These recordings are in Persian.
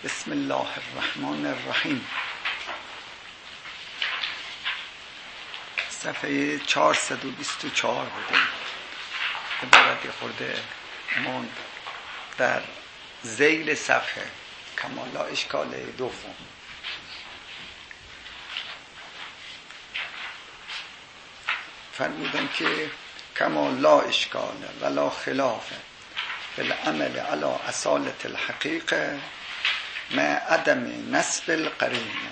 بسم الله الرحمن الرحیم. صفحه 424 بودیم. عبارت خورده ماند در ذیل صفحه کما لا اشکال دوم. فرمودن که کما لا اشکال ولا خلاف بالعمل على اصالة الحقیقه مع عدم نسب القرینه.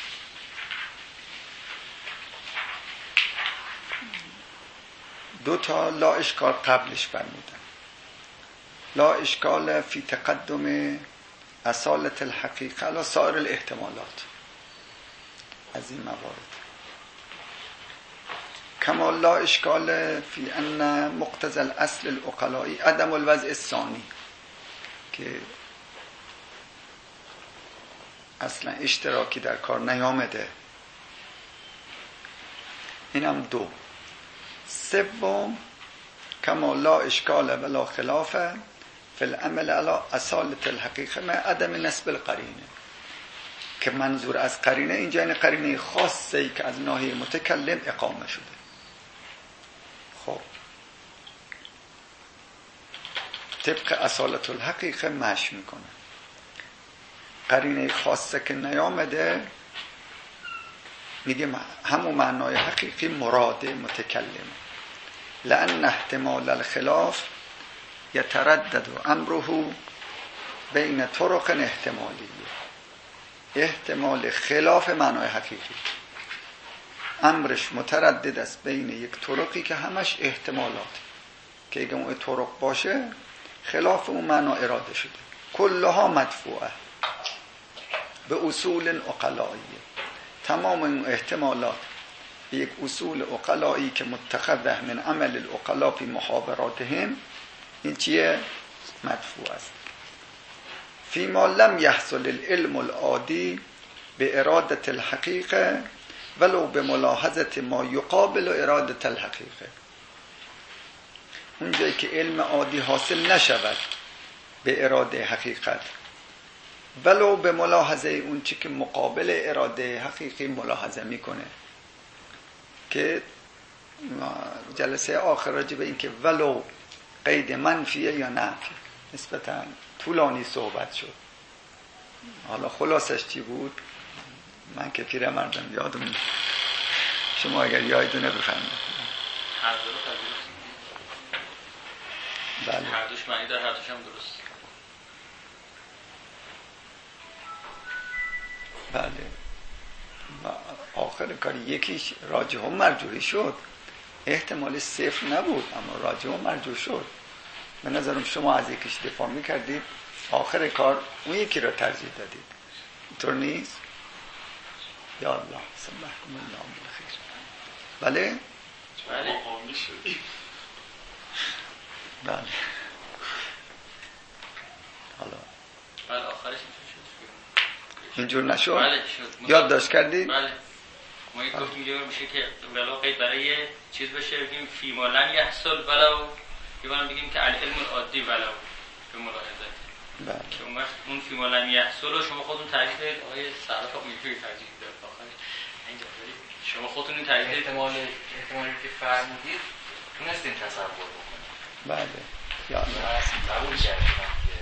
دو تا لا اشکال قبلش فرمودن. لا اشکال فی تقدم اصالة الحقیقه علی سایر الاحتمالات از این موارد. کما لا اشکال فی ان مقتضى الاصل العقلائی عدم الوضع الثانی، که اصلا اشتراکی در کار نیامده. اینم دو. سوم کما لا اشکال ولا خلاف فی العمل علی اصالة الحقیقه مع عدم نسب القرینه، که منظور از قرینه اینجا این قرینه خاصی که از ناحیه متکلم اقامه شده. خب طبق اصالة الحقیقه مشی میکنه. قرینه خاصه که نیامده میگه همون معنای حقیقی مراد متکلم. لأن احتمال الخلاف یتردد امره بین طرق احتمالیه. احتمال خلاف معنای حقیقی امرش متردد است بین یک طرقی که همش احتمالات، که اگه اون طرق باشه خلاف اون معنا اراده شده. کلها مدفوعه به اصول عقلائیه. تمام این احتمالات به یک اصول عقلایی که متخذه من عمل العقلاء فی محاوراتهم، این چیه؟ مدفوع است. فیما لم یحصل العلم العادی به اراده الحقیقه ولو به ملاحظه ما یقابل اراده الحقیقه. اونجایی که علم عادی حاصل نشود به اراده حقیقت، ولو به ملاحظه اون چی که مقابل اراده حقیقی ملاحظه میکنه، که جلسه آخر راجع به این که ولو قید منفیه یا نفی نسبتا طولانی صحبت شد. حالا خلاصش چی بود؟ من که پیر مردم یادم نیست. شما اگر یادتونه بفرمایید. هر دو رو قبول. بله. هر دوش معنی داره، هر دوش هم درست. بله. و آخر کار یکیش راجح و مرجوحی شد. احتمال صفر نبود اما راجح و مرجوح شد. به نظرم شما از یکیش دفاع میکردید، آخر کار اون یکی را ترجیح دادید. اینطور نیست؟ یا الله سبحانکم الله بالخیر. بله؟ بله. بله. حالا بله آخرش اینجور نشد؟ بله شد. یاد داشت کردید؟ بله. ما یک گفتیم میشه که ولو قید برای چیز بشه بگیم فی ما لم یحصل ولو، یه بارم بگیم که العلم العادی ولو به ملاحظه. بله. که اون وقت اون فی ما لم یحصل رو شما خودتون ترجیح دادید، آقای صرف امیدواری ترجیح داد آخرش. اینجا شما خودتون این ترجیح دادید. احتمالی که فرمودید تونستین تصور بکنید. بله. یا الله. قبول کردم که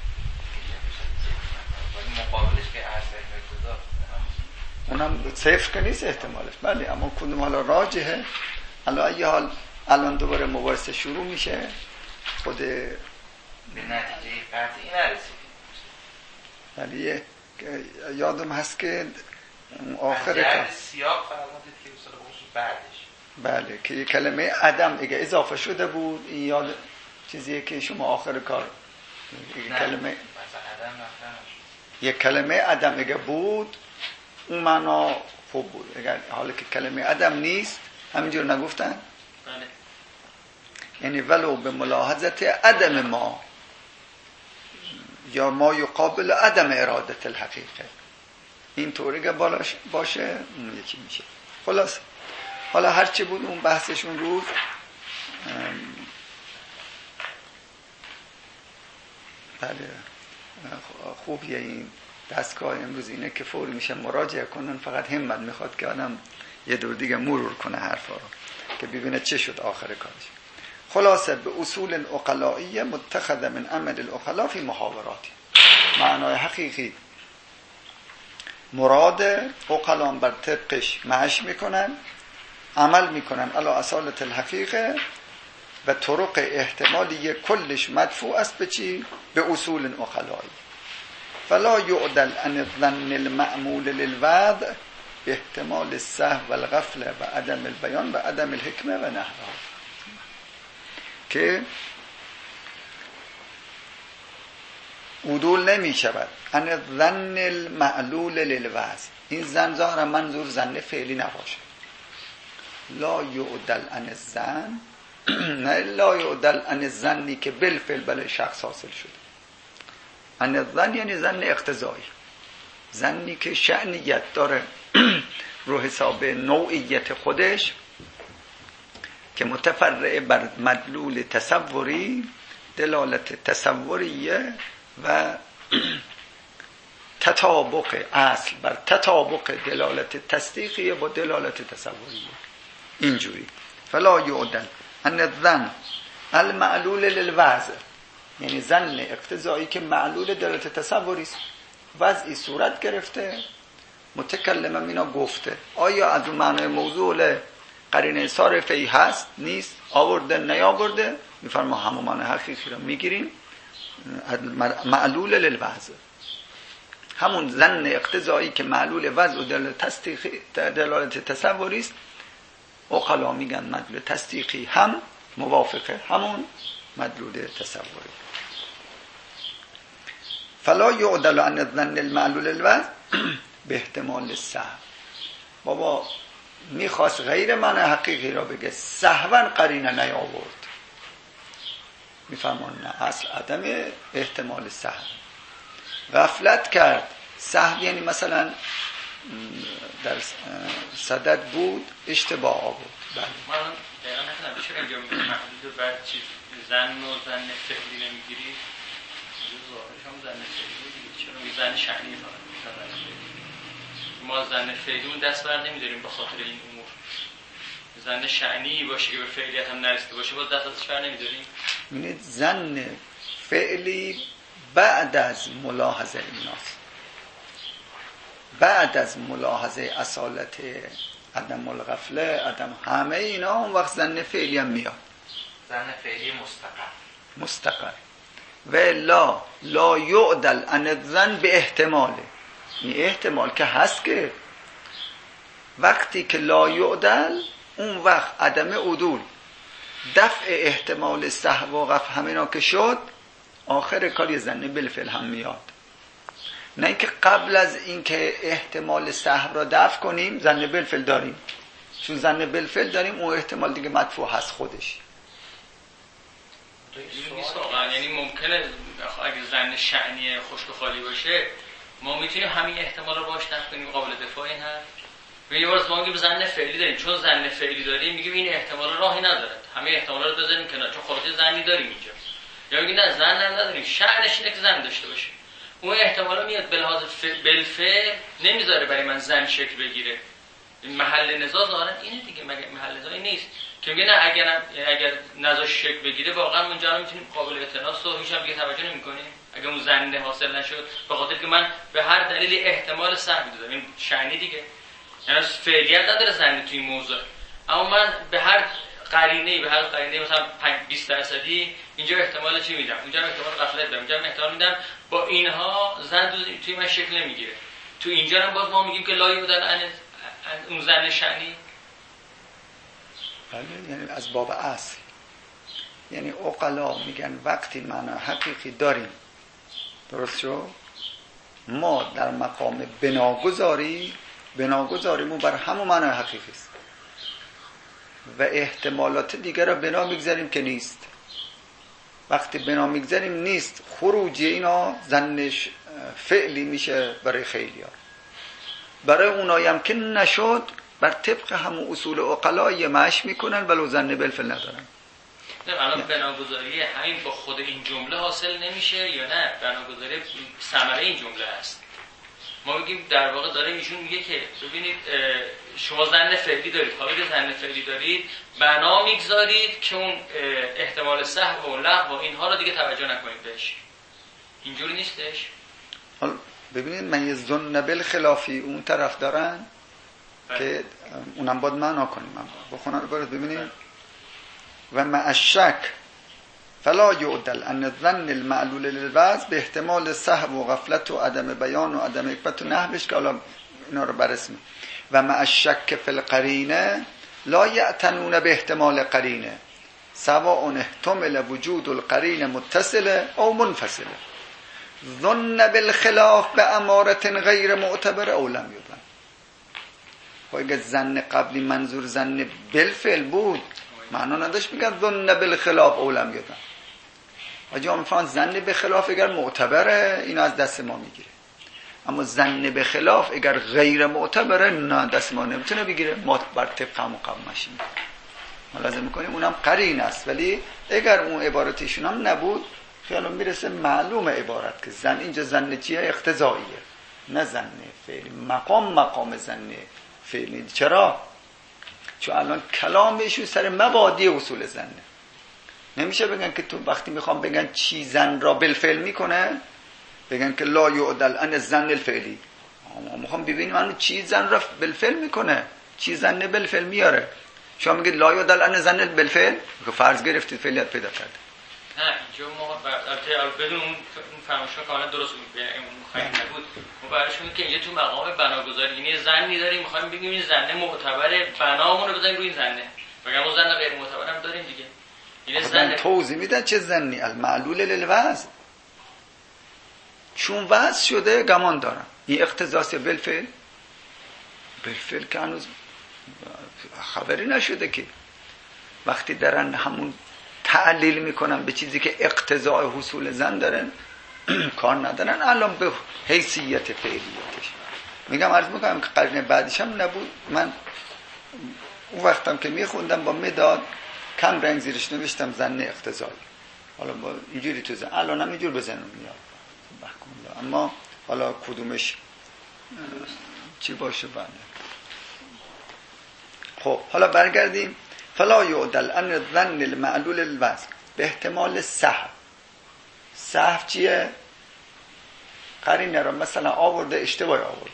ولی مقابلش که عرض ابتدا اونم صفر که نیست احتمالش. بله اما کدوم حالا راجحه؟ حالا ای حال الان دوباره مباحثه شروع میشه، خود به نتیجه قطعی نرسیدیم. ولی یادم هست که آخر کار سیاق فرمودید که اصلا خصوص بعدش بله که یک کلمه عدم اگه اضافه شده بود، این یاد چیزیه که شما آخر کار یک کلمه عدم اگه بود اون معنا خوب بود. اگر حالا که کلمه عدم نیست همینجور نگفتن؟ بله. یعنی ولو به ملاحظت عدم ما یا ما یقابل عدم اراده الحقیقه، این طوری که باشه اون یکی میشه. خلاص حالا هرچی بود اون بحثشون روز بله خوبیه این دستگاه امروز اینه که فوری میشه مراجعه کنن، فقط همت میخواد که آدم یه دور دیگه مرور کنه حرفا رو که ببینه چه شد آخر کارش. خلاصه به اصول العقلائیه متخذ من عمل العقلاء فی محاوراتی، معنای حقیقی مراد عقلان بر طبقش معش میکنن، عمل میکنن علی اصالت الحقیقه و طرق احتمالی کلش مدفوع است به چی؟ به اصول عقلایی. فلا یعدل عن الظن المعمول للوضع به احتمال السهو و الغفله و عدم البیان و عدم الحکمه و نحوها، که عدول نمی شود عن الظن المعلول للوضع. این زن ظاهرا منظور زن فعلی نباشه. لا یعدل عن الظن، نه لا یعدل عن الظنی که بالفعل بله شخص حاصل شده. عن الظن یعنی ظن اقتضایی، ظنی که شأنیت داره رو حساب نوعیت خودش که متفرع بر مدلول تصوری، دلالت تصوریه و تطابق اصل بر تطابق دلالت تصدیقیه با دلالت تصوریه. اینجوری فلا یعدل ان الظن المعلول للوضع، یعنی ظن اقتضایی که معلول دلالت تصوری است، وضعی صورت گرفته، متکلم اینا گفته، آیا از اون معنای موضوع قرینه صارفه‌ای هست نیست، آورده نیاورده، میفرما همون معنی حقیقی رو میگیریم معلول للوضع، همون ظن اقتضایی که معلول وضع و دلالت تصوری است. عقلا میگن مدلول تصدیقی هم موافقه همون مدلول تصوری. فلا یعدل عن الظن المعلول للوضع به احتمال السهو. بابا میخواست غیر معنی حقیقی را بگه، سهوا قرینه نیاورد، میفرمان نه، اصل عدم احتمال سهو، غفلت کرد. سهو یعنی مثلا در صدد بود اشتباه آورد. بله من دقیقا نکنم بشه اینجا محدود بر چیز زن و زن فعلی نمیگیری، ظاهرش هم زن فعلی دیگه، چرا زن شأنی ما زن فعلی اون دست بر نمیداریم به خاطر این امور. زن شأنی باشه که به فعلیت هم نرسیده باشه باز دست ازش بر نمیداریم. ببینید زن فعلی بعد از ملاحظه ایناست، بعد از ملاحظه اصالت عدم الغفله عدم همه اینا، اون وقت زن فعلی هم میاد. زن فعلی مستقر و لا یعدل عن الظن به احتماله. این احتمال که هست که وقتی که لا یعدل، اون وقت عدم عدول، دفع احتمال سهو و غفله همینا که شد، آخر کاری زن بالفعل هم میاد. نه اینکه قبل از اینکه احتمال سهو را دفع کنیم زن بالفعل داریم، چون زن بالفعل داریم اون احتمال دیگه مدفوع هست خودش. یعنی ممکنه اگه زن شأنی خشک و خالی باشه ما میتونیم همین احتمال رو باش دفع کنیم، قابل دفاع این هست. یه بار ما میگیم زن فعلی داریم، چون زن فعلی داریم میگیم این احتمال راهی نداره، همه احتمالا رو بذاریم کنار چون خلاصه زنی داریم اینجا. یا میگیم نه زن نداریم، شأنش اینه که زن داشته باشه، اون احتمالا میاد به لحاظ بالفعل نمیذاره برای من زن شکل بگیره. محل نزاع ظاهرا اینه دیگه، مگه محل نزاعی نیست که میگه نه اگر نزاع شکل بگیره واقعا اونجا میتونیم قابل اعتناس و هیچ هم دیگه توجه نمی‌کنیم اگه اون زن حاصل نشد، به خاطر که من به هر دلیلی احتمال سهو دادم. این شأنی دیگه، یعنی فعلیت نداره زن توی این موضوع، اما من به هر قرینه مثلا 20% اینجا احتمال چی میدم، اونجا احتمال غفلت دارم، اینجا احتمال میدم، با اینها زن توی من شکل نمیگیره. تو اینجا هم باز ما میگیم که لا یعدل اون زن شأنی. بله، یعنی از باب اصل، یعنی عقلا میگن وقتی معنا حقیقی داریم، درست شو، ما در مقام بناگذاریمون بر همون معنای حقیقی است و احتمالات دیگر را بنا میگذاریم که نیست. وقتی بنا میگذاریم نیست، خروجی اینا زنش فعلی میشه برای خیلی‌ها. برای اونایی هم که نشد بر طبق همون اصول عقلایی معش میکنن ولو زن بالفعل ندارن. نه الان بناگذاری همین با خود این جمله حاصل نمیشه یا نه بناگذاری ثمره این جمله است؟ ما میگیم در واقع داره ایشون میگه که ببینید شما زن فعلی دارید، خوابید زن فعلی دارید، بنا میگذارید که اون احتمال سهو و لغو و اینها رو دیگه توجه نکنید بهش. اینجوری نیستش؟ حالا ببینید من یه ظن بالخلافی اون طرف دارن که اونم باید معنا کنیم. من بخونم برات ببینید. و مع الشک فلا یعدل ان الظن المعلول للوضع به احتمال سهو و غفلت و عدم بیان و عدم حکمت و نحوش که حالا اینا رو برسیم. و مع الشک فی القرینه لا یعتنون به احتمال قرینه سواء احتمل وجود القرینه متصله او منفصله. ظن بالخلاف به امارت غیر معتبر او لم یظن. خب اگه ظن قبلی منظور ظن بالفعل بود معنا نداشت میگن ظن بالخلاف او لم یظن. آجا میفهمن ظن به خلاف اگر معتبره اینو از دست ما میگیره، اما ظن به خلاف اگر غیر معتبره نه دست ما نمیتونه بگیره، ما بر طبق هم قبل ماشیم ما لازم میکنیم اونم قرین است. ولی اگر اون عبارتشون هم نبود خیالم میرسه معلومه عبارت که زن اینجا زن چیه؟ اقتضاییه نه زن فعلی. مقام زن فعلی. چرا؟ چون الان کلامشون سر مبادی اصول زنه. نمیشه بگن که تو وقتی میخوام بگن چی زن را بالفعل میکنه بگن که لا یعدل ان الظن الفعلی. ما میخوام ببینیم من چی زن را بالفعل میکنه، چی زن بالفعل میاره. شما میگید لا یعدل ان الظن بالفعل که فرض گرفتید فعلیت پیدا کرده. نه اینجا ما بدون اون فرمایشات کاملا درست بود اون خیلی نبود. ما براشون که اینجا تو مقام بناگذاری یعنی زنی داریم میخوایم بگیم این زنه معتبره، بنامون رو بزنیم روی این زنه. بگم اون زن غیر معتبر هم داریم دیگه. این زن توضیح میدن چه زنی المعلول للوضع، چون وضع شده گمان دارم این اقتضاس بالفعل. بالفعل که هنوز خبری نشده که وقتی دارن همون تعلیل میکنن به چیزی که اقتضای حصول زن دارن کار ندارن الان به حیثیت فعلیتش. میگم عرض میکنم که قرن بعدش هم نبود. من اون وقتم که میخوندم با مداد کم رنگ زیرش نوشتم زن اقتضایی. حالا با اینجوری تو زن الان هم اینجور بزنم میاد بحکم. اما حالا کدومش چی باشه بله. خب حالا برگردیم. فلا یعدل ان الظن المعلول الوضع به احتمال سهو. سهو چیه؟ قرینه را مثلا آورده اشتباه آورده.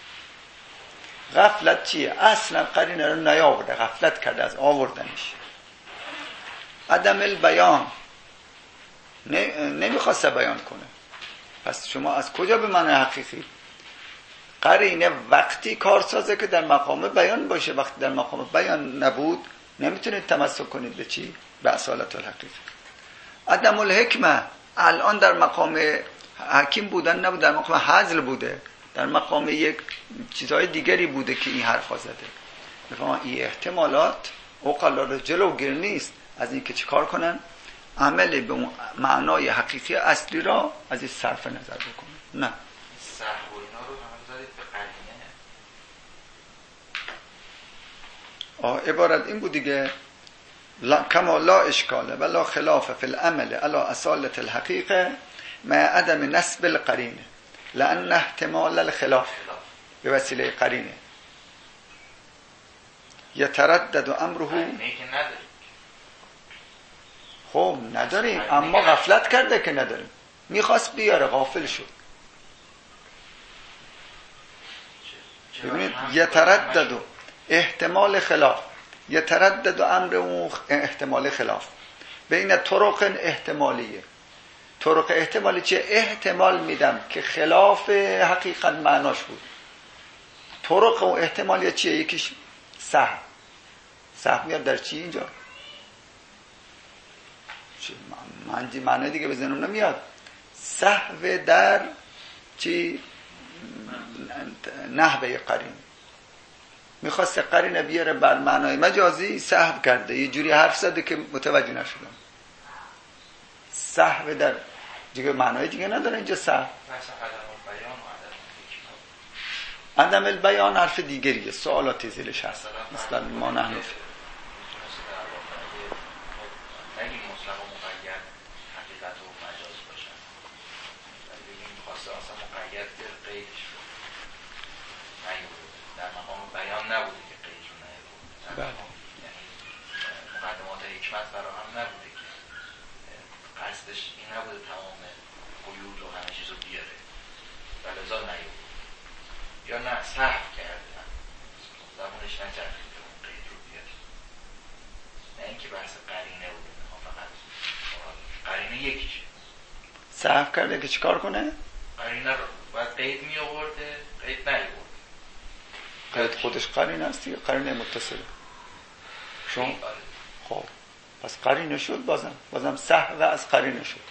غفلت چیه؟ اصلا قرینه را نیاورده، غفلت کرده از آوردنش. عدم البیان نمیخواسته بیان کنه. پس شما از کجا به معنی حقیقی؟ قرینه وقتی کارسازه که در مقام بیان باشه. وقتی در مقام بیان نبود نمیتونید تمسک کنید به چی؟ به اصالت الحقیقه. عدم الحکمه الان در مقام حکیم بودن نبود، در مقام حزل بوده، در مقام یک چیزهای دیگری بوده که این حرفا زده. بفهمن این احتمالات اوقلا رو جلوگیر نیست از این که چی کار کنن؟ عمل به اون معنای حقیقی اصلی را از این صرف نظر بکنن. نه سهو اینا رو هم دارید به قرینه. عبارت این بود دیگه کما لا اشکاله و لا خلاف فی العمل علی اصالت الحقیقه مع عدم نسب القرینه لان احتمال الخلاف به وسیله قرینه یتردد امره. خب نداریم اما غفلت کرده که نداریم. میخواست بیاره غافل شد. ببینید یتردد احتمال خلاف، یتردد امر اون احتمال خلاف بین طرق احتمالیه. طرق احتمالی چیه؟ احتمال میدم که خلاف حقیقت معناش بود. طرق اون احتمالیه چیه؟ یکیش سهو. سهو میاد در چی اینجا؟ من معنی دیگه بزنم نمیاد. سهو در چی؟ نحوه قرین. میخواست قرینه بیاره بر معنای مجازی، سهو کرده، یه جوری حرف زده که متوجه نشدم. سهو در دیگه معنای دیگه نداره اینجا. سهو عدم البیان حرف دیگریه، سوالات زیرش هست مثلا ما نحن تا حکمت فراهم نبوده که قصدش این نبوده تمام قیود و همه چیز رو بیاره و لذا نیومد یا نه سهو کرده زمانش نچرخیده اون قید رو بیاره نه اینکه بحث قرینه بوده فقط قرینه یکیشه سهو کرده که چیکار کنه؟ قرینه رو باید قید می آورده قید نیاورده قید خودش قرینه است یا قرینه متصله شما؟ خب پس قرینه شد بازم سهو از قرینه شد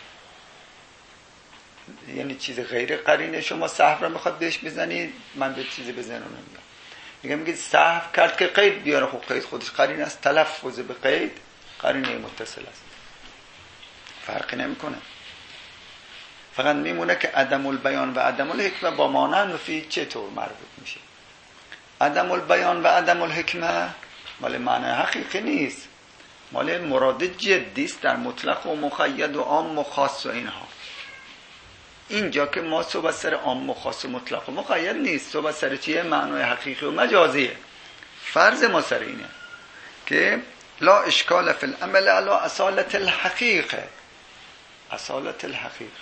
یعنی چیز غیر قرینه شما سهو رو میخواد بهش بزنید من به چیزی بزنم نمیدونم میگه سهو کرد که قید بیاره خب قید خودش قرینه است تلفظ به قید قرینه متصل است فرقی نمیکنه فقط میمونه که عدم البیان و عدم الحکمه با مانع نفی چطور مربوط میشه عدم البیان و عدم الحکمه مال معنی حقیقی نیست مال مراد جدی است در مطلق و مقید و عام و خاص و اینها اینجا که ما صحبت سر عام و خاص و مطلق و مقید نیست صحبت سر چیه معنی حقیقی و مجازیه فرض ما سر اینه که لا اشکال فی العمل علی اصالت الحقیقه اصالت الحقیقه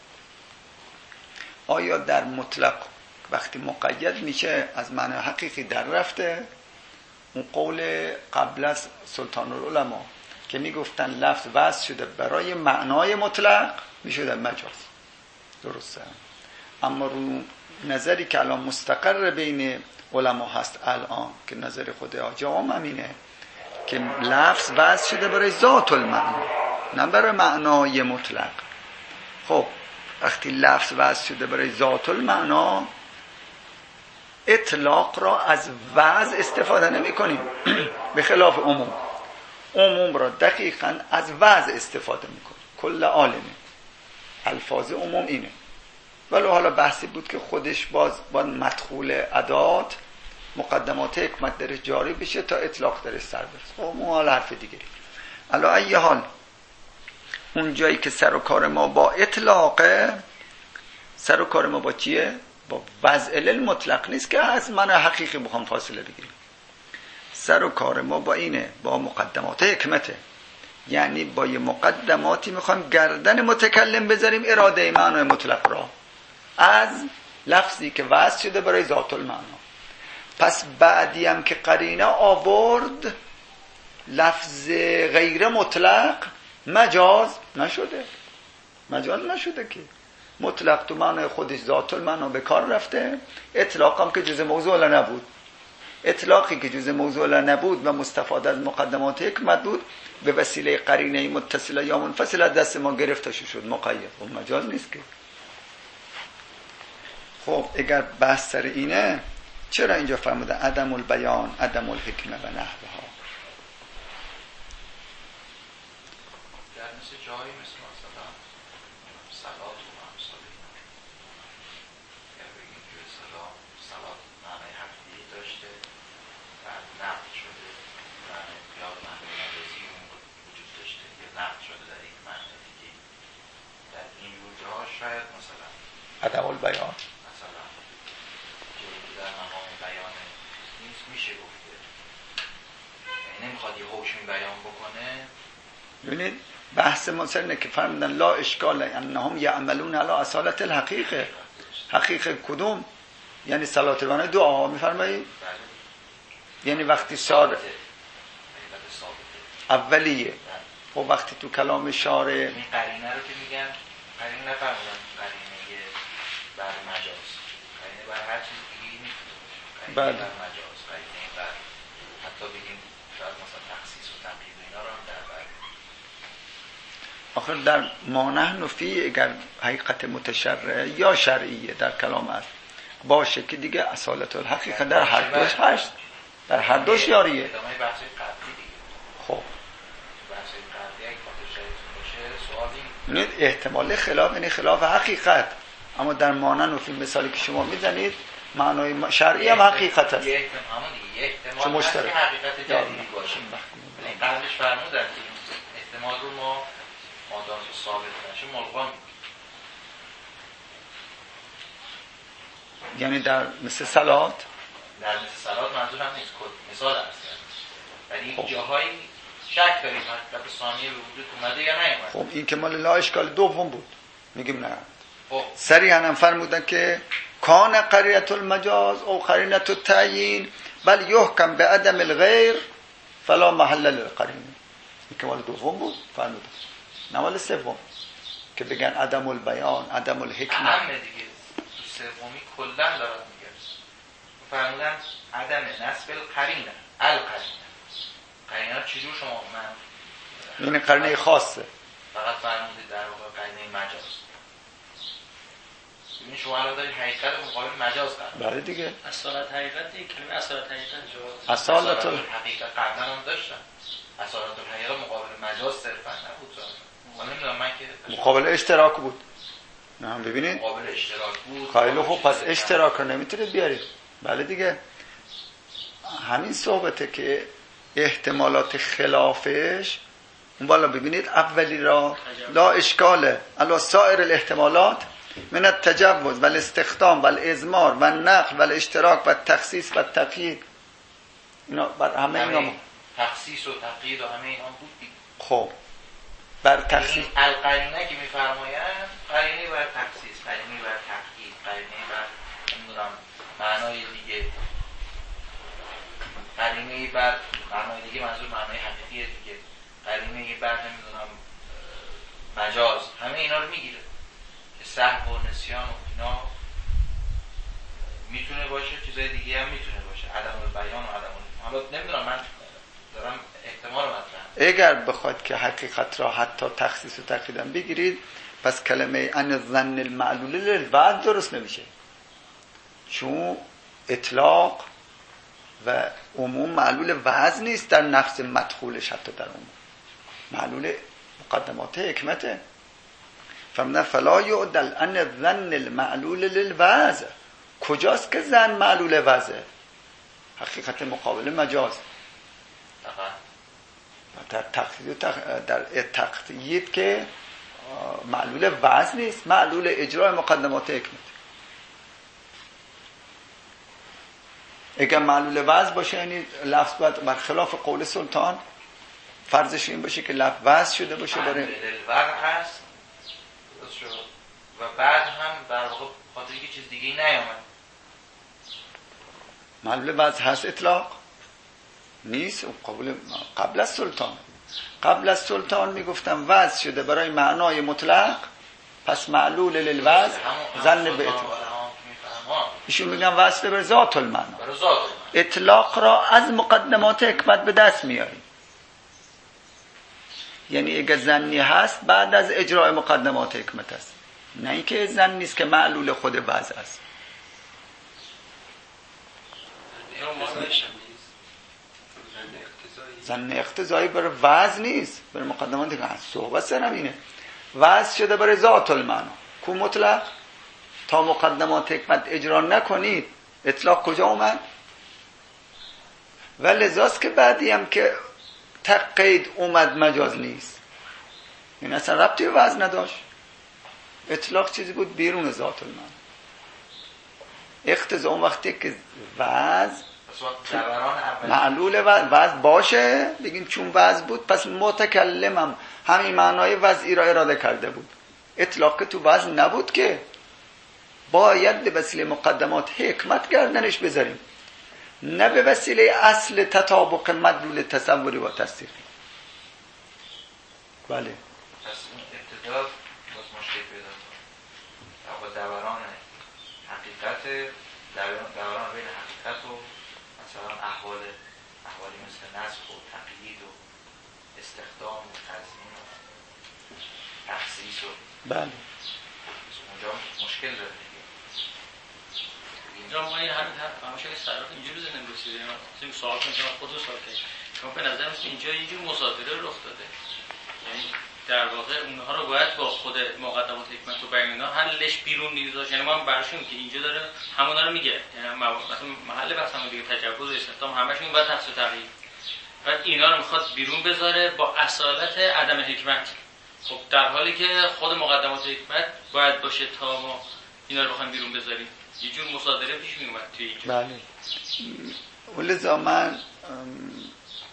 آیا در مطلق وقتی مقید میشه از معنی حقیقی در رفته اون قول قبل از سلطان العلماء که میگفتن لفظ وضع شده برای معنای مطلق میشده مجاز درسته اما رو نظری که الان مستقر بین علما هست الان که نظر خود آجام همینه که لفظ وضع شده برای ذات المعنا نه برای معنای مطلق خب وقتی لفظ وضع شده برای ذات المعنا اطلاق را از وضع استفاده نمی کنیم به خلاف عموم را دقیقاً از وضع استفاده می کنیم کل عالمه الفاظ عموم اینه ولی حالا بحثی بود که خودش باز مدخول ادات مقدمات حکمت درش جاری بشه تا اطلاق درش سر برسه خب حالا حرف دیگری علا ای حال اون جایی که سر و کار ما با اطلاقه سر و کار ما با چیه؟ با وضع المطلق نیست که از من حقیقی بخوام فاصله بگیریم سر و کار ما با اینه با مقدمات حکمته یعنی با یه مقدماتی میخوایم گردن متکلم بذاریم اراده معنای مطلق را از لفظی که وضع شده برای ذات المعنا پس بعدی هم که قرینه آورد لفظ غیر مطلق مجاز نشده که مطلق تو معنای خودش ذات المعنا به کار رفته اطلاق هم که جز موضوع نبود اطلاقی که جز موضوع نبود و مستفاد از مقدمات حکمت بود به وسیله قرینه متصله یا منفصله دست ما گرفته شد مقید اون مجاز نیست که خب اگر بحث سر اینه چرا اینجا فرموده عدم البیان عدم الحکمه و نحوها در مثل جایی مثل مثلا صلات و همسال اگر بگیم که صلات معنی حقیقی داشته بعد نقد شده معنی یا معنی مجازی وجود داشته یا نقد شده در این معنی دیگه در این روزها شاید مثلا عدم البیان مثلا جایی که در مقام بیان نیست میشه گفته یعنی نمیخواد یه حکم بیان بکنه ببینید بحث ما سر اینه که فرمودن لا اشکال انهم یعملون علی اصالت الحقیقه حقیقه کدوم یعنی صلات البنای دعا میفرمایید یعنی وقتی شارع اولیه خب وقتی تو کلام شارع این قرینه رو که میگن قرینه نفرمودن قرینه بر مجاز قرینه بر هر چیز دیگه میتونه باشه قرینه بر مجاز قرینه بر حتی بگیم شاید مثلا تخصیص و تقیید اینا رو هم در بر آخر در مانع نفی اگر حقیقت متشرعه یا شرعیه در کلام است باشه که دیگه اصالت الحقیقه در هر دوش هست در هر دوش یاریه ادامه بحث قبلی دیگه خب بحث قبلی اگه خاطر شایدتون باشه سوال این احتمال خلاف یعنی خلاف حقیقت اما در مانع نفی مثالی که شما میزنید معنای شرعی هم حقیقت است یه احتمال هست که حقیقت جدیدی باشه این قبلش فرمودن که احتمال رو ما مادام که ثابت نشه ملغا میکنیم یعنی در مثل صلات در مثل صلات منظور هم نیست مثال هست ولی خب. جاهایی شک داریم حقیقت ثانیه به وجود اومده یا نیومده. خب این که مال لا اشکال دوم بود، میگیم نه. خب صریحا هم فرمودن که کان قرینه المجاز او قرینه التعیین بل یحکم به عدم الغیر فلا محل للقرینه. این که مال دوم بود فرمودن، نه مال سوم که بگن عدم البیان عدم الحکمه. همه دیگه تو سومی کلا دارد میگه فرمودن عدم نسب القرینه قرینه چجور شما من این قرینه خاصه فقط فرمودید در واقع قرینه مجاز. ببین شما الان دارید حقیقت مقابل مجاز قرار. بله دیگه اصالت حقیقت دیگه، کلمه اصالت حقیقت اصالت حقیقت قبلا هم داشتن. اصالت الحقیقت مقابل مجاز صرفا نبود. من نمیدونم، من که مقابل اشتراک بود. نه هم ببینید مقابل اشتراک بود. خیلی خوب، پس اشتراک رو نمیتونید بیارید. بله دیگه همین صحبته که احتمالات خلافش اون بالا ببینید اولی را لا اشکاله علی سایر الاحتمالات من التجوز و الاستخدام و الازمار و النقل و الاشتراک و التخصیص و التقیید. اینا بر همه اینا تخصیص و تقیید و همه اینا بود دیگه. خب بر تخصیص القرینه که میفرمایند قرینه بر تخصیص، قرینه بر تقیید، قرینه بر نمیدونم معنای دیگه، قرینه بر معنای دیگه، منظور معنای حقیقی دیگه، قرینه بر نمیدونم مجاز، همه اینا رو میگیره که سهو و نسیان و اینا میتونه باشه، چیزای دیگه هم میتونه باشه، عدم البیان و عدم حالا نمیدونم، من دارم احتمال مطرح. اگر بخواد که حقیقت را حتی تخصیص و تقییدم بگیرید پس کلمه ان ظن المعلول للوعد درست نمیشه، چون اطلاق و عموم معلول وعظ نیست در نفس مدخولش، حتی در عموم معلول مقدمات حکمته. فرمودن فلا یعدل ان ظن المعلول للوعظ. کجاست که ظن معلول وعظه؟ حقیقت مقابل مجاز. در تقیید که معلول وعظ نیست، معلول اجرای مقدمات حکمت. اگر معلول وعظ باشه یعنی لفظ باید برخلاف قول سلطان فرضش این باشه که لفظ وعظ شده باشه برای الوضع هست و بعد هم در واقع خاطر که چیز دیگه نیامد. معلول وعظ هست، اطلاق نیست. قبل از سلطان، قبل از سلطان میگفتم وعظ شده برای معنای مطلق، پس معلول للوعظ ظن به اطلاق. ایشون میگن وعظ شده برای ذات المعنا. اطلاق را از مقدمات حکمت به دست میاریم، یعنی اگه ظنی هست بعد از اجرای مقدمات حکمت است، نه اینکه ظن نیست که معلول خود وعظ است. ظن اقتضایی برای وعظ نیست، برای مقدمات حکمت. صحبت سرم اینه وعظ شده برای ذات المعنا کو مطلق، تا مقدمات حکمت اجرا نکنید اطلاق کجا اومد؟ و لذاست که بعدی هم که تقید اومد مجاز نیست، این اصلا ربطی به وعظ نداشت. اطلاق چیزی بود بیرون ذات المعنا. اقتضا اون وقتی که وعظ معلول وعظ باشه بگیم چون وعظ بود پس متکلمم همین معنای وضعی را اراده کرده بود. اطلاق تو وعظ نبود که باید به وسیله مقدمات حکمت گردنش بذاریم، نه به وسیله اصل تطابق مدلول تصوری و تصدیقی. بله پس این ابتدا باز مشکل پیدا کنه با دوران حقیقت، دوران بین حقیقت و مثلا احوالی مثل نسخ و تقیید و استخدام و تضمین و تخصیص و بله اونجا مشکل داره دیگه. اینجا ما این همه شکل صرف اینجوری زنده رسیده این سوال کنیم خود رو سوال کنیم چون به نظر میاد اینجا یه جور مصادره رخ داده، یعنی در واقع اونها رو باید با خود مقدمات حکمت و بیان اینا حلش بیرون میذاشت. یعنی ما براشیم که اینجا داره همونا رو میگه، یعنی مثلا محل بحث هم دیگه تجاوز استخدام همشون باید تفسیر تغییر، بعد اینا رو میخواد بیرون بذاره با اصالت عدم حکمت. خب در حالی که خود مقدمات حکمت باید باشه تا ما اینا رو بخوایم بیرون بذاریم، یه جور مصادره پیش میومد توی اینجا. بله ولذا من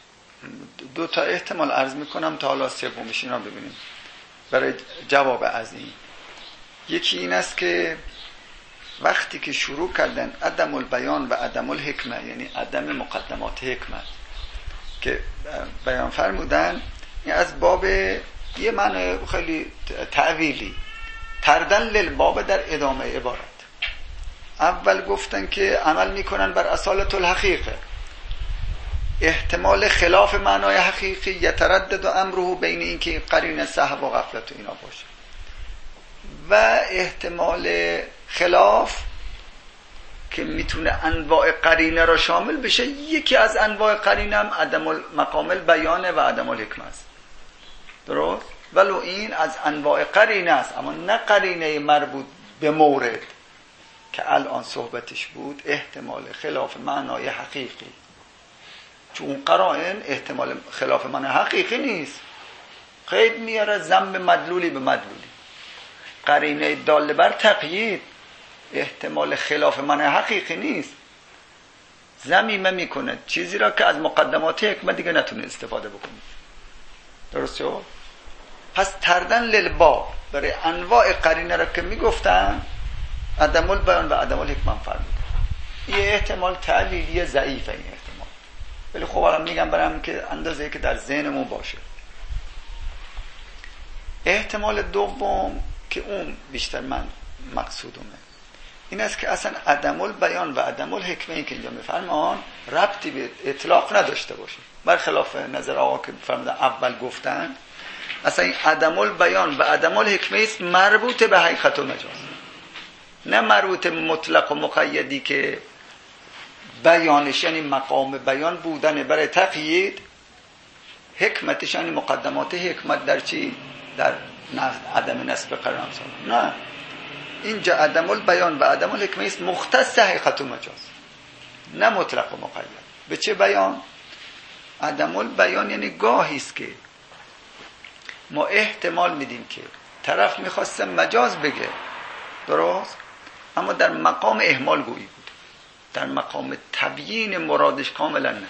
دو تا احتمال عرض میکنم تا حالا سومیش اینا ببینیم برای جواب از این. یکی این است که وقتی که شروع کردن عدم البیان و عدم الحکمه، یعنی عدم مقدمات حکمت که بیان فرمودن، از باب یه معنی خیلی تعویلی تردن للباب در ادامه عبارت. اول گفتن که عمل میکنن بر اصالت الحقیقه، احتمال خلاف معنای حقیقی یتردد و امره بین این که قرین سهو و غفلت و اینا باشه، و احتمال خلاف که میتونه انواع قرینه را شامل بشه. یکی از انواع قرینه هم عدم مقام البیان و عدم الحکمه است. درست؟ ولو این از انواع قرینه است، اما نه قرینه مربوط به مورد که الان صحبتش بود، احتمال خلاف معنای حقیقی. چون قرائن احتمال خلاف معنای حقیقی نیست، قید میاره ذم مدلولی به مدلولی. قرینه داله بر تقیید احتمال خلاف معنای حقیقی نیست، ضمیمه میکنه چیزی را که از مقدمات حکمت دیگه نتونه استفاده بکنه. درست شد؟ پس تردن للباب برای انواع قرینه را که میگفتن عدم البیان و عدم الحکمه فرمود. یه احتمال تعلیلی ضعیفه این احتمال، ولی خب الان میگم برام که اندازه‌ای که در ذهنمون باشه. احتمال دوم که اون بیشتر من مقصودمه این است که اصلا عدم البیان و عدم الحکمه که اینجا میفرمان ربطی به اطلاق نداشته باشه، برخلاف نظر آقا که فرمودن اول گفتن اصلا این عدم البیان و عدم الحکمه است مربوط به حقیقت و مجاز، نه مربوط مطلق و مقیدی که بیانش یعنی مقام بیان بودن برای تقیید، حکمتش یعنی مقدمات حکمت در چی؟ در عدم نسب قرار امثال. نه، اینجا عدم البیان و عدم الحکمه است مختص حقیقت و مجاز، نه مطلق و مقید. به چه بیان؟ عدم البیان یعنی گاهی است که ما احتمال میدیم که طرف میخواسته مجاز بگه، درست، اما در مقام اهمال گویی بود، در مقام تبیین مرادش کاملا نبود.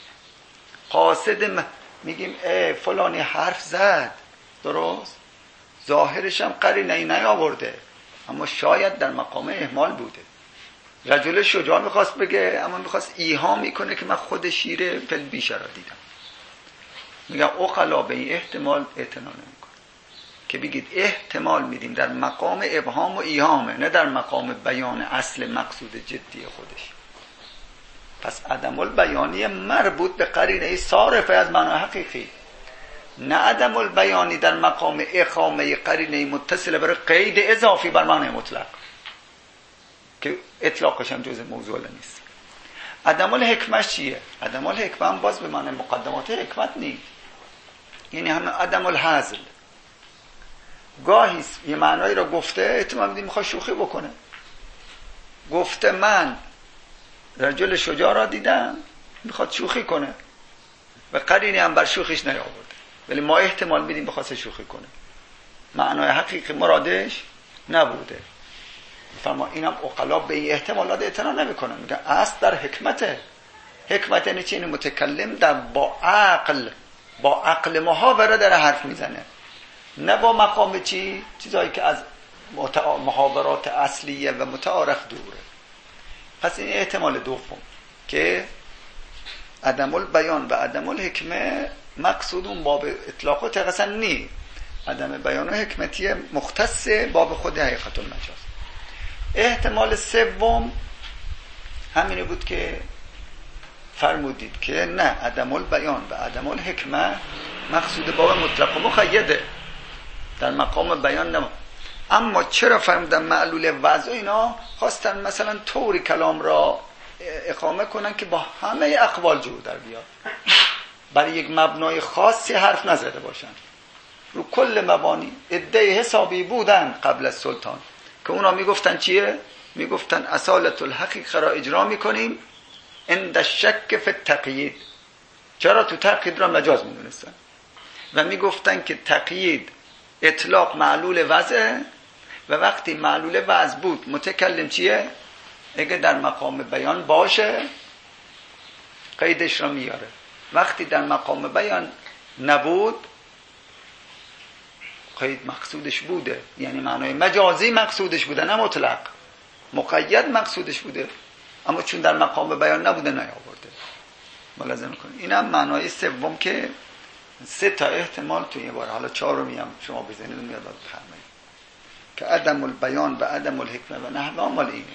قاصد میگیم فلانی حرف زد، درست، ظاهرش هم قرینه نیاورده، اما شاید در مقام اهمال بوده. رجل شجاع میخواست بگه اما میخواست ایهام میکنه که من خود شیر فل بیشه را دیدم. میگم عقلا به این احتمال اعتنا نمیکنه که بگید احتمال میدیم در مقام ابهام و ایهامه، نه در مقام بیان اصل مقصود جدی خودش. پس عدم البیانی مربوط به قرینه صارفه از معنای حقیقی، نه عدم البیانی در مقام اقامه قرینه متصله برای قید اضافی بر معنای مطلق که اطلاقش هم جز موضوع نیست. عدم الحکمه چیه؟ عدم الحکمه هم باز به معنای مقدمات حکمت نیست، یعنی همه عدم الحزل. گاهی یه معنایی را گفته احتمال میدیم میخواد شوخی بکنه، گفته من رجل شجاع را دیدم، میخواد شوخی کنه و قرینه هم بر شوخیش نیاورده، ولی ما احتمال میدیم بخواد شوخی کنه، معنای حقیقی مرادش نبوده. فرما اینم عقلا به این احتمالات اعتنا نمیکنن، میگن اصل در حکمته. حکمت یعنی چی؟ متکلم در با عقل محاوره در حرف میزنه، نه با مقام چی؟ چیزایی که از محاورات اصلیه و متعارف دوره. پس این احتمال دوم که عدم البیان و عدم الحکمه مقصود اون باب اطلاق و تقصن نی، عدم بیان و حکمتی مختص باب خود حقیقت المجاز. احتمال سوم همینه بود که فرمودید که نه، عدم البیان و عدم الحکمه مقصود باب مطلق و مقیده، در مقام بیان نه. اما چرا فرمودن معلول وضع اینا؟ خواستن مثلا طوری کلام را اقامه کنن که با همه اقوال جور در بیاد، برای یک مبنای خاصی حرف نزده باشن، رو کل مبانی. ادعای حسابی بودن قبل از سلطان که اونا میگفتن چیه؟ میگفتن اصالت الحقیقه را اجرا میکنیم عند الشک فی التقیید. چرا؟ تو تقیید را مجاز میدونستن و میگفتن که تقیید اطلاق معلول وضع و وقتی معلول وضع بود متکلم چیه؟ اگه در مقام بیان باشه قیدش را میاره، وقتی در مقام بیان نبود قید مقصودش بوده، یعنی معنای مجازی مقصودش بوده نه مطلق. مقید مقصودش بوده اما چون در مقام بیان نبوده نیاورده. ملاحظه کنید. اینم معنای سوم که 3 تا احتمال تو یه بار، حالا 4می هم شما بزنید میاد بفرمایید که عدم البیان و عدم الحکمه و نحو مال اینه.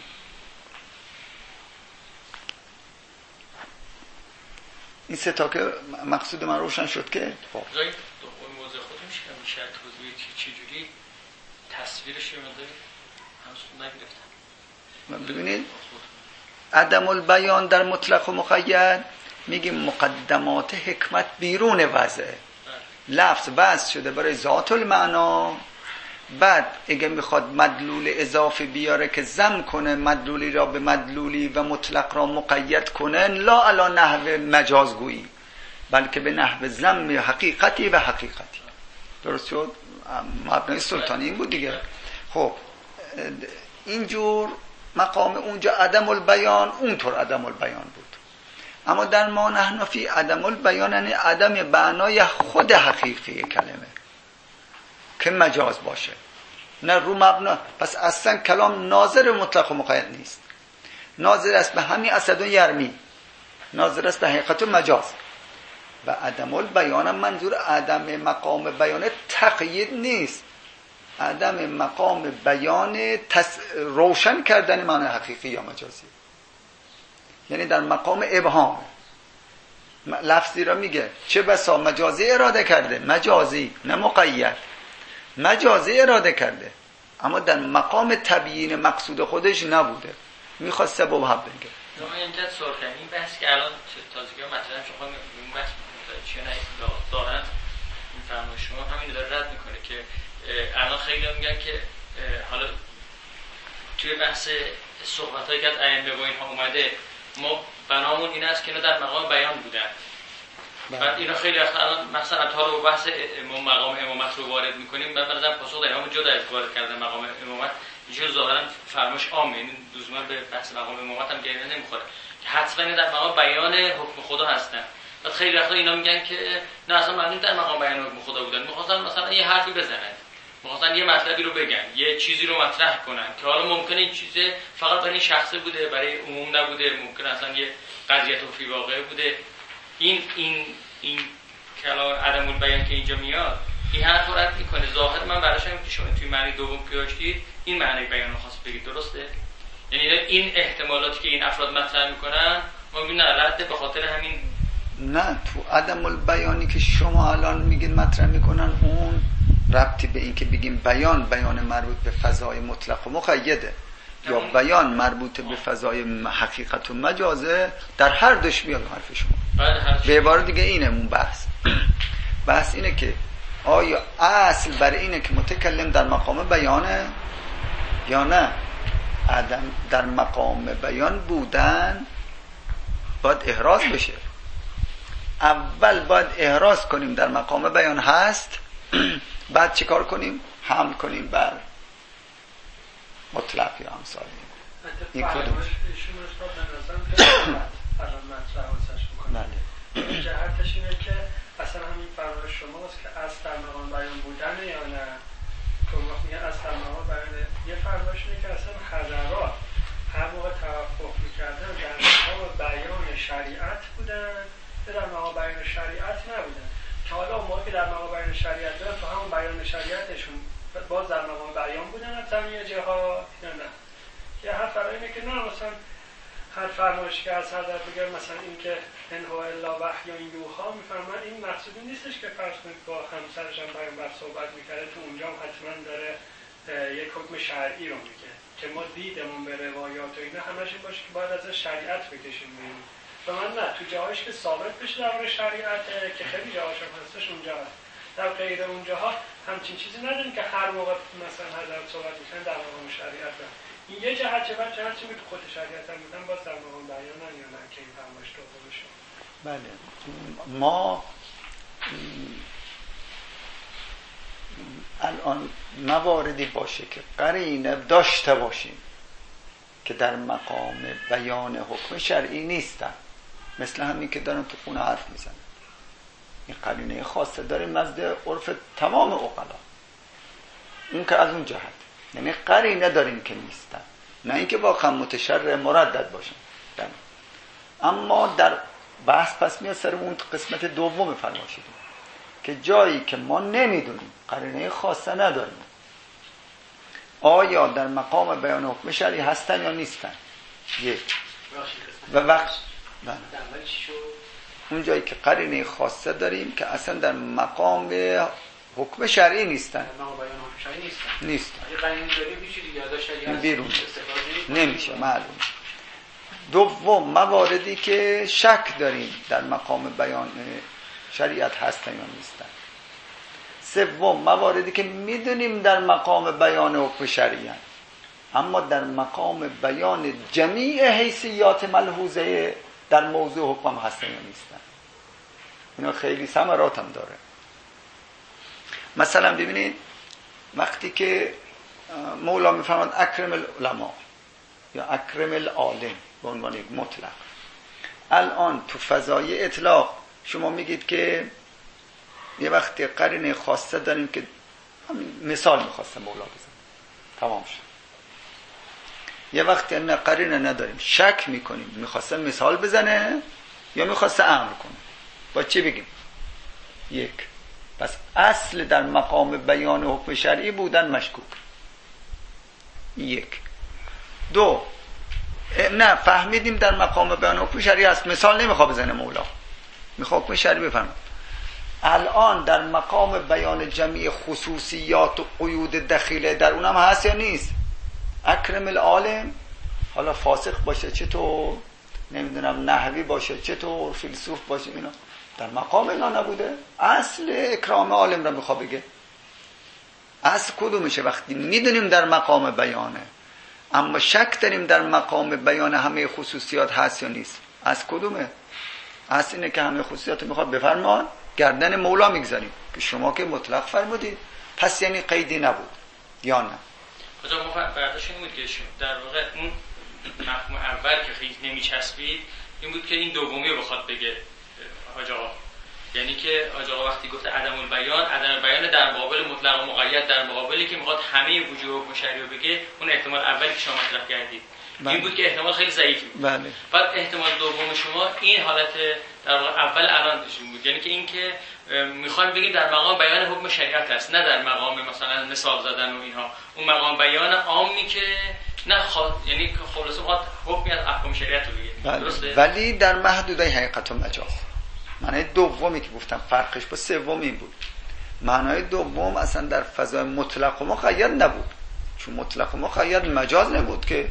این 3 تا که مقصود من روشن شد که خب موضوع خودمش که میشه توضیح چجوری تصویرش رو مداری همسون نگرفتم. ببینید عدم البیان در مطلق و مقید میگیم مقدمات حکمت بیرون وضعه. لفظ وضع شده برای ذات المعنا، بعد اگه میخواد مدلول اضافه بیاره که ضم کنه مدلولی را به مدلولی و مطلق را مقید کنه، لا علا نحو مجازگویی بلکه به نحو ضم حقیقتی و حقیقتی. درست شد؟ مبنای سلطانی این بود دیگه. خب اینجور مقام اونجا عدم البیان اونطور عدم البیان بود، اما در ما نحن فی عدم البیان یعنی عدم معنای خود حقیقی کلمه که مجاز باشه، نه رو مبنا. پس اصلا کلام ناظر مطلق و مقید نیست، ناظر است به همین اسد و یرمی، ناظر است به حقیقت و مجاز. و عدم البیان منظور عدم مقام بیان تقیید نیست، عدم مقام بیان روشن کردن معنی حقیقی یا مجازی، یعنی در مقام ابهام. لفظی را میگه چه بسا مجازی اراده کرده، مجازی نه مقید، مجازی اراده کرده اما در مقام تبیین مقصود خودش نبوده، میخواد سبب حب بگه. من اینجا سرخنی این بحث که الان تازگی ها مطرح شما این بحث چیه نه ظاهرا این فرمایش شما همین داره رد میکنه که الان خیلی ها میگن که حالا توی بحث صحبت هایی که از ائمه با اینها اومده ما بنامون این است که اینا در مقام بیان بودن. بعد اینا خیلی الان مثلا تا رو بحث مقام امامت رو وارد میکنیم، بعد مثلا پاسخ داریم اما جدا از وارد کردن مقام امامت اینجور ظاهرا فرمایش عامه، این لزوما به بحث مقام امامت هم گره نمیخوره که حتما در مقام بیان حکم خدا هستن. بعد خیلی وقتا اینا میگن که نه اصلا معنی در مقام بیان حکم خدا بودن، میخواستن مثلا یه حرفی بزنن، میخواستن یه مطلبی رو بگن، یه چیزی رو مطرح کنن که حالا ممکنه این چیزه فقط برای شخصه بوده، برای عموم نبوده، ممکنه اصلا یه قضیه فی واقعه بوده. این کلام عدم البیان که اینجا میاد این حرف رو رد میکنه. ظاهر من براش هم که شما توی معنی دوم پیاشتید این معنی بیان رو خواست بگید، درسته؟ یعنی این احتمالاتی که این افراد مطرح میکنن ما میگیم نه رده به خاطر همین. نه تو عدم البیانی که شما الان میگین مطرح میکنن اون ربطی به این که بگیم بیان مربوط به فضای مطلق و مقیده یا بیان مربوط به فضای حقیقت و مجازه، در هر دوش بیان حرف شما. به عبارت دیگه اینمون بحث اینه که آیا اصل بر اینه که متکلم در مقام بیانه یا نه؟ عدم در مقام بیان بودن باید احراز بشه. اول باید احراز کنیم در مقام بیان هست، بعد چیکار کنیم؟ حمل کنیم بر مطلق یا امثال این کدومش؟ بله. جهتش اینه که اصلا همین فرمایش شماست که از در مقام بیان بودنه یا نه؟ که وقت میگن از در مقام بیانه، یه فرمایش اینه که اصلا حضرات هر موقع توقف میکردن در مقام بیان شریعت بودن، در مقام بیان شریعت نبودن. که حالا موقع که در مقام بیان شریعت بودن تو همون بیان شریعتشون باز در مقام بیان بودن از زمین جهات یا نه؟ یه حرف برای اینه که نه مثلا هر فرمایشی که از حضرت بگم مثلا این که انه الا وحی یوحی میفرمان این مقصودی نیستش که فرض کنید با همسرش هم پیامبر صحبت میکرده تو اونجا هم حتما داره یک حکم شرعی رو میگه که ما دیدمون به روایات و اینا همش این باشه که باید از شریعت بکشیم بیرون. و من نه تو جاهایش که ثابت بشه در شریعت که خیلی جاهاش هم هستش اونجا هست، در غیر اونجاها همچین چیزی نداریم که هر موقع مثلا حضرت صحبت میکنن در مقام شریعت هم. این یه جهت چه بعد جهت چه تو خود شریعت هم بودن باز در مقام بیان هم یا نه که این فرمایش رو بشه. بله ما الان مواردی باشه که قرینه داشته باشیم که در مقام بیان حکم شرعی نیستن، مثل همین که دارن تو خونه حرف میزنن این قرینه خاصه داریم نزد عرف تمام عقلا. اون که از اون جهت، یعنی قرینه داریم که نیستن، نه اینکه واقعا متشرع مردد باشن. اما در بحث پس میاد سر اون قسمت دوم فرماشیدیم که جایی که ما نمیدونیم قرینه خاصه نداریم، آیا در مقام بیان حکم شرعی هستن یا نیستن. یک و وقت اون جایی که قرینه خاصه داریم که اصلا در مقام حکم شرعی نیستن، نیستن. بیرون نمیشه معلوم. دوم مواردی که شک داریم در مقام بیان شریعت هستن یا نیستن. سوم مواردی که میدونیم در مقام بیان حکم شرعی اما در مقام بیان جمیع حیثیات ملحوظه در موضوع حکم هستن یا نیستن. اینا خیلی ثمرات هم داره. مثلا ببینید وقتی که مولا میفرماد اکرم العلماء یا اکرم العالم به عنوان یک مطلق، الان تو فضای اطلاق شما میگید که یه وقتی قرینه خاصه داریم که مثال میخواسته مولا بزن تمام شد. یه وقتی نه قرینه نداریم شک میکنیم میخواسته مثال بزنه یا میخواسته امر کنه، با چی بگیم؟ یک. پس اصل در مقام بیان حکم شرعی بودن مشکوک. یک. دو، نه فهمیدیم در مقام بیان حکم شرعی هست، مثال نمیخواد بزنه مولا، میخواد حکم شرعی بفهمه. الان در مقام بیان جمعی خصوصیات و قیود دخیله در اونم هست یا نیست؟ اکرم العالم، حالا فاسق باشه چطور، نمیدونم نحوی باشه چطور، فیلسوف باشه، اینا در مقام اینا نبوده. اصل اکرام عالم را میخواد بگه. اصل کدومشه؟ وقتی میدونیم در مقام بیانه اما شک داریم در مقام بیان همه خصوصیات هست یا نیست. اصل کدومه؟ اصل اینه که همه خصوصیات میخواد بفرمان، گردن مولا میگذاریم که شما که مطلق فرمودید، پس یعنی قیدی نبود یا نه؟ خدا برداشت این بود که در واقع اون مفهوم اول که خیلی نمیچسبید این بود که این دومی رو بخواد بگه حاج آقا، یعنی که حاج آقا وقتی گفته عدم البیان در مقابل مطلق و مقید، در مقابلی که میخواد همه وجوه حکم شرعی رو بگه، اون احتمال اولی که شما مطرح کردید این بود که احتمال خیلی ضعیفی بود. بله. بعد احتمال دوم شما این حالت در واقع اول الان بود، یعنی که این که میخوایم بگیم در مقام بیان حکم شریعت هست، نه در مقام مثلا مثال زدن و اینها. اون مقام بیان عامی که نه یعنی خلاصه میخواد حکمی از احکام شریعت رو بگه. بله. درسته؟ ولی در محدوده حقیقت و مجاز. معنی دومی که گفتم فرقش با سوم این بود. معنای دوم اصلا در فضای مطلق و مقید نبود، چون مطلق و مقید مجاز نبود که.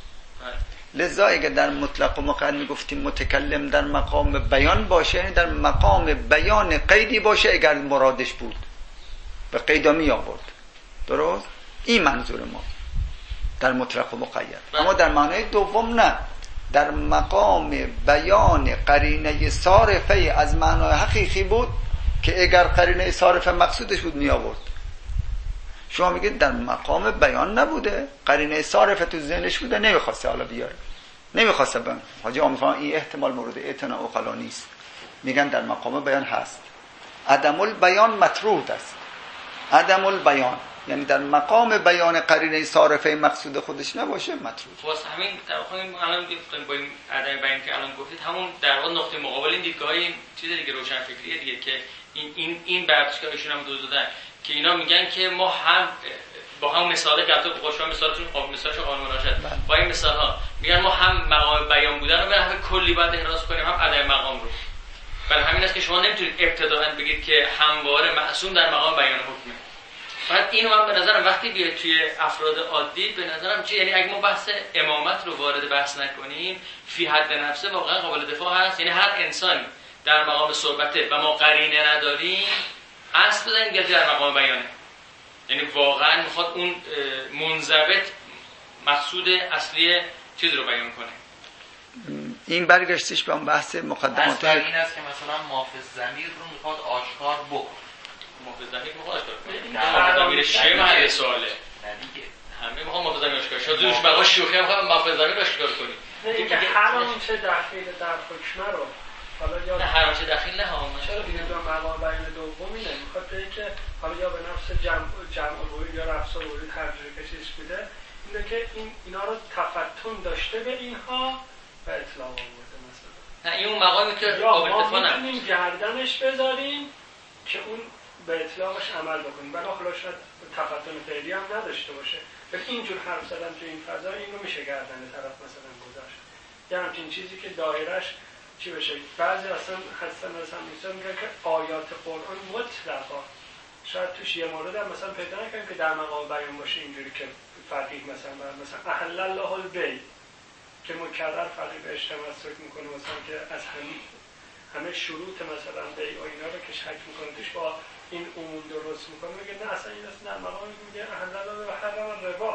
لذا اگر در مطلق و مقید میگفتیم متکلم در مقام بیان باشه، یعنی در مقام بیان قیدی باشه اگر مرادش بود به قیدا می آورد. درست؟ این منظور ما در مطلق و مقید. اما در معنای دوم نه، در مقام بیان قرینه صارفه از معنای حقیقی بود که اگر قرینه صارفه مقصودش بود می آورد. شما میگید در مقام بیان نبوده، قرینه صارفه تو ذهنش بوده، نمیخواسته حالا بیاره، نمیخواسته بیان. حاجی آمیفان این احتمال مورد اعتنا عقلا نیست، میگن در مقام بیان هست. عدم البیان مطرود است. عدم البیان یعنی در مقام بیان قرینه صارفه مقصود خودش نباشه مطرود. واسه همین در واقع الان گفتیم با این عدم بیان که الان گفتید، همون در واقع نقطه مقابل این دیدگاهی چیز دیگه روشن فکریه دیگه که این برداشت که ایشون هم دادن که اینا میگن که ما هم با هم مثاله گفتم بخوشم مثالتون مثالش قانون مناشد با این مثال ها میگن ما هم مقام بیان بودن رو به هم کلی باید احراز کنیم، هم عدم مقام رو. برای همین است که شما نمیتونید ابتداء بگید که همواره معصوم در مقام بیان حکمه. بعد اینو من به نظرم وقتی بیاد توی افراد عادی به نظرم چه، یعنی اگه ما بحث امامت رو وارد بحث نکنیم فی حد نفسه واقعا قابل دفاع هست. یعنی هر انسانی در مقام صحبته و ما قرینه نداریم اصل بزنیم گردی در مقام بیانه، یعنی واقعا میخواد اون منضبط مقصود اصلی چیز رو بیان کنه. این برگشتش به اون بحث مقدمات این است که مثلا مافز ضمیر رو میخواد آشکار بکنه. مافز ضمیر میخواد آشکار کنه. مافز ضمیر چه محل سواله؟ نه دیگه. همه میخواد مافز ضمیر آشکار شه. دوش بقا شوخی میخواد مافز ضمیر آشکار کنی. دیگه همون چه داخل در حکم رو حالا یا نه هر چه دخیل نه ها چرا دیگه دو مقام بیان دومی نمیخواد بگه که حالا یا به نفس جمع ورود یا رفع ورود هر جوری که چیز بوده اینه که اینا رو تفتن داشته به اینها و اطلاق آورده مثلا. نه این اون مقامی که قابل دفاع نه میتونیم گردنش بذاریم که اون به اطلاقش عمل بکنیم ولی حالا شاید تفتن فعلی هم نداشته باشه ولی اینجور حرف زدن تو این فضا این رو میشه گردن طرف مثلا گذاشت یه همچین چیزی که دایرش چی بشه. بعضی اصلا میگن که آیات قرآن مطلقا شاید توش یه مورد هم مثلا پیدا نکنیم که در مقام بیان باشه اینجوری که فقیه مثلا احل الله البیع که مکرر فقیه به اجتماع سرک میکنه مثلا که از همه شروط مثلا بیع و اینا رو که شک میکنه توش با این عموم درست میکنه میگه نه اصلا این اصلا در مقام میگه احل الله و حرم الربا.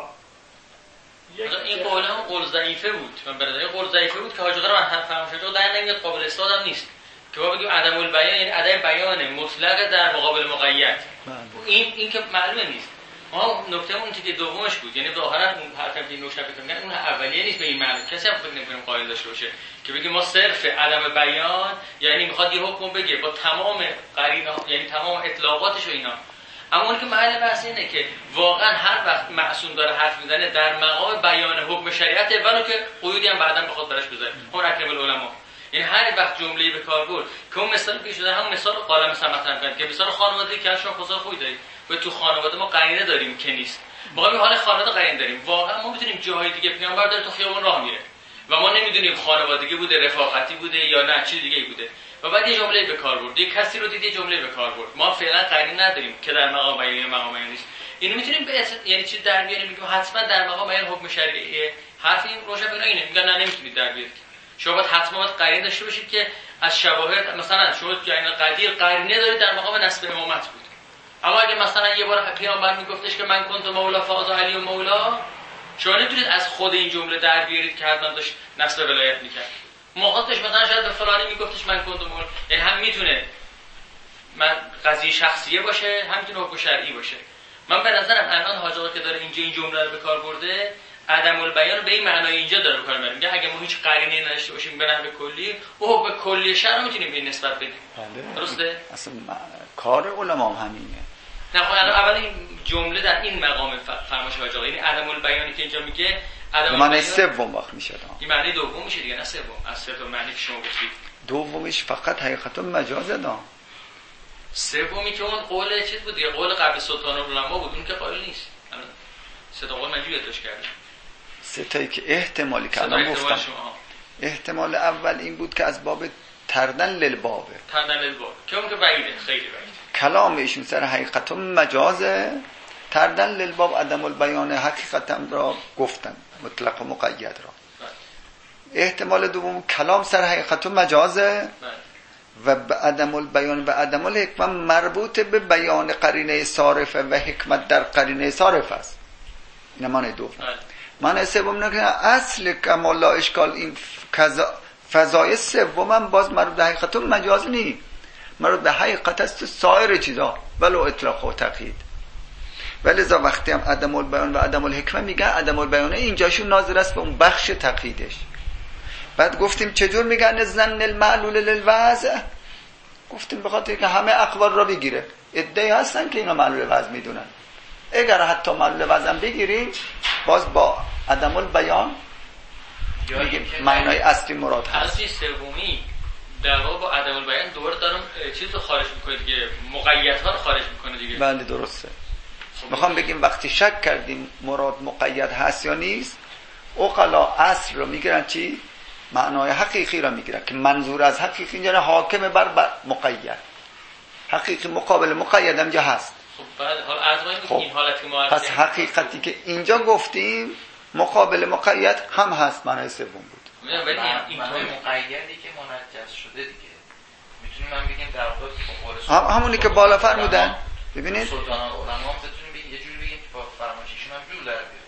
این قول هم قول ضعیفه بود. من برای قول ضعیفه بود که حاجی قرار هم فرمایشات در نمیاد قابل اثبات هم نیست. که ما بگیم عدم البیان یعنی عدم بیان مطلق در مقابل مقید. این که معلومه نیست. ما نکته اون که دومش بود یعنی ظاهرا اون حرفی که نوشته میگن اون اولیه نیست به این معنی کسی هم فکر نمی‌کنه قائل داشته باشه که بگیم ما صرف عدم بیان یعنی میخواد یه حکم بگه با تمام قرینه یعنی تمام اطلاقاتش و اینا. اما اون که محل بحث اینه که واقعا هر وقت معصوم داره حرف میزنه در مقام بیان حکم شریعت ولو که قیودی هم بعداً بخواد براش بذاره اون اکرم العلماء یعنی هر وقت جمله‌ای به کار برد که اون مثال پیش شده همون مثال قال مثلا مطرح کرد که مثال خانواده که شما خصوصا خوبی دارید و تو خانواده ما قرینه داریم که نیست ما حال خانواده قرینه داریم واقعا ما میتونیم جاهای دیگه پیامبر داره تو خیابون راه میره و ما نمیدونیم خانوادگی بوده رفاقتی بوده یا نه چیز دیگه بوده و بعد یه جمله به کار برد یه کسی رو دید یه جمله به کار برد ما فعلا قرینه نداریم که در مقام بیان مقام بیان نیست اینو میتونیم یعنی چیز در بیاریم میگیم حتما در مقام بیان حکم شرعی حرف این روشن بگن اینه میگن نه نمیتونید در بیارید شما باید حتما قرینه داشته باشید که از شواهد مثلا شما جنین قدیر قرینه دارید در مقام نسب امامت بود اما اگه مثلا یه بار پیامبر میگفتش که من کنت مولا فاز علی و مولا شما نمیتونید از خود این جمله در بیارید که حتما داشت نسب ولایت میکرد موقعش مثلا شاید به فلانی میگفتش من کنت مولا یعنی هم میتونه من قضیه شخصیه باشه هم میتونه حکم شرعی باشه من به نظرم الان حاج آقا که داره اینجا این جمله رو به کار برده عدم البیان به این معنای اینجا داره به کار میبره میگه اگه ما هیچ قرینه‌ای نداشته باشیم به نحو کلی او حکم کلی شرع میتونیم به نسبت بدیم درسته اصلا کار علما همینه نه خب اول این جمله در این مقام فرمایش حاج آقا یعنی عدم البیانی که اینجا میگه عدم معنی سوم وقت میشه این معنی دوم میشه دیگه نه سوم از سه تا معنی که شما گفتید دومیش فقط حقیقت مجازه دا سومی که اون قول چیز بود دیگه قول قبل سلطان العلماء بود اون که قائل نیست سه تا قول مجبور اتش کرده سه تایی که احتمالی که الان گفتم احتمال اول این بود که از باب تردن للبابه که اون که بعیده خیلی بعیده کلام ایشون سر حقیقت مجازه تردن للباب عدم البیان حقیقتم را گفتن مطلق و مقید را احتمال دوم کلام سر حقیقت مجازه و به عدم البیان و عدم الحکمت مربوط به بیان قرینه صارفه و حکمت در قرینه صارف است این معنی دوم معنی سوم نه که اصل کمال لا اشکال این فضای سوم هم باز مربوط به حقیقت مجاز نیست مربوط به حقیقت است سایر چیزا ولو اطلاق و تقیید ولذا وقتی هم عدم البیان و عدم الحکمت میگن عدم البیان اینجاشون ناظر است به اون بخش تقییدش بعد گفتیم چجور میگن زن المعلول للوضع گفتیم بخاطر که همه اقوال را بگیره ادعی هستن که اینا معلول وضع میدونن اگر حتی معلول وضع هم بگیریم باز با عدم البیان میگیم معنای اصلی مراد هست اصلی سومی در واقع با عدم البیان دوباره دارم چیز رو خارج میکنه دیگه مقیدها رو خارج میکنه دیگه بله درسته میخوام بگیم وقتی شک کردیم مراد مقید هست یا نیست عقلا اصل رو میگیرن چی؟ معنای حقیقی را میگیرن که منظور از حقیقی اینجا حاکم بر مقید حقیقی مقابل مقید هم جا هست خب بعد حال از این حالتی ما پس حقیقتی که اینجا گفتیم مقابل مقید هم هست معنای سوم بود معنای مقیدی که منجز شده دیگه میتونیم هم بگیم در واقع همونی که بالا فرمودن ببینید سلطان العلماء بتونیم یه جوری بگیم که با فرمایششون هم جور در بیاد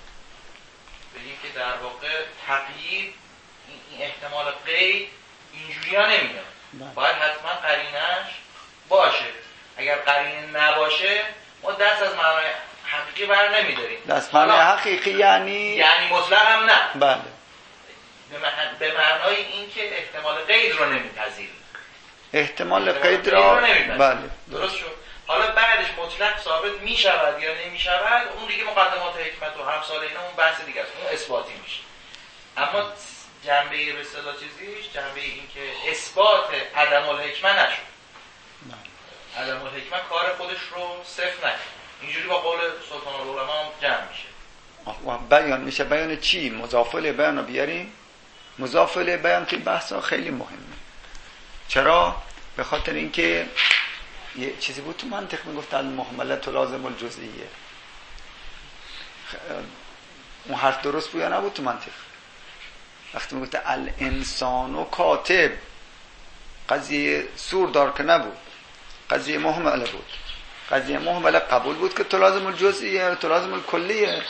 بگیم که در واقع تقیید این احتمال قید اینجوری ها نمیاد باید حتما قرینش باشه اگر قرینه نباشه ما دست از معنای حقیقی بر نمیداریم دست معنای حقیقی یعنی مطلق هم نه بله به معنای این که احتمال قید رو نمیپذیریم احتمال قید را بله درست شد. حالا بعدش مطلق ثابت می شود یا نمی شود، اون دیگه مقدمات حکمت و همسال اینا اون بحث دیگه است، اون اثباتی میشه. اما جنبه به اصطلاح چیزیش، جنبه این که اثبات عدم الحکمه نشد، عدم الحکمه کار خودش رو صفر نکرد، اینجوری با قول سلطان العلماء هم جمع میشه. بیان میشه. بیان چی؟ مضاف الیه بیان رو بیاریم. مضاف الیه بیان توی بحثا خیلی مهمه. چرا؟ به خاطر اینکه یه چیزی بود تو منطق میگفت المهمله لازم الجزئیه. اون حرف درست بود یا نبود تو منطق؟ وقتی میگفت الانسان و کاتب، قضیه سور دار که نبود، قضیه مهمله بود. قضیه مهمله قبول بود که تو لازم الجزئیه، تو لازم الکلیه.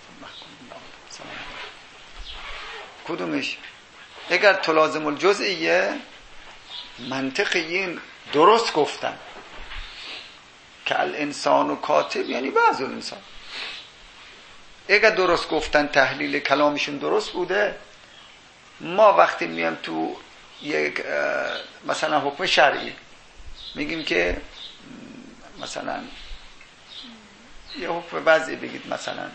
کدومش؟ اگر تو لازم الجزئیه، منطقیین درست گفتن که الانسان و کاتب یعنی بعض الانسان. اگر درست گفتن، تحلیل کلامشون درست بوده، ما وقتی میام تو یک مثلا حکم شرعی میگیم که مثلا یه حکم بعضی بگید مثلا